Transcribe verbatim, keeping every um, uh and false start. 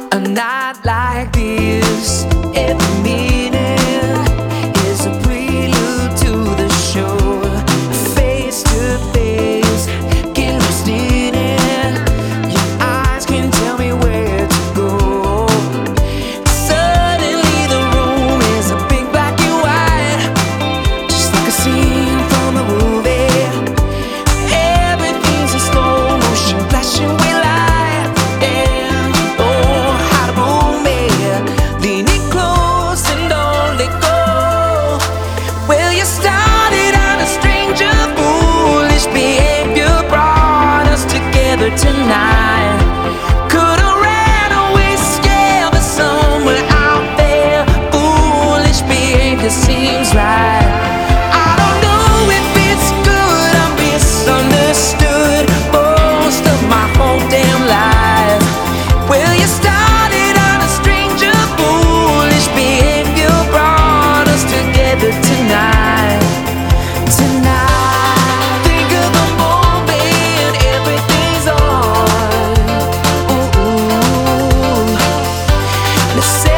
A night like this, every minute is a prelude to the show. Face to face, get lost in it. Your eyes can tell me where to go. Suddenly the room is a big black and white, just like a scene from a movie. Everything's in slow motion, flashing with light. And oh, how to move me, leaning close and don't let go. Well, you started out a stranger, foolish behavior brought us together tonight. Could've ran away scared, but somewhere out there, foolish behavior seems right. I don't know if it's good, I'm misunderstood most of my whole damn life. Well, you started out a stranger, foolish behavior brought us together tonight. Tonight, think of the moment everything's on. Ooh, ooh. Let's say